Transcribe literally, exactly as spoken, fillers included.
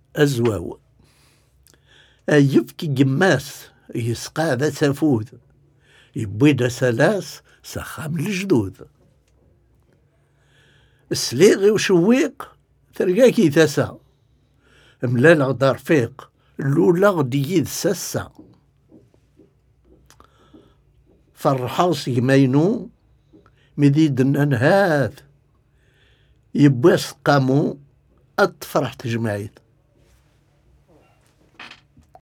أزواو يبكي جماس يسقى ذا سفود يبويدا سلاس سخام الجدود السليغي وشويق تلقاكي تسا ملال غدار فيق لولا غديد سسا فرحاص يمينو مديد النهاث يبواس قامو أتفرح تجمعيت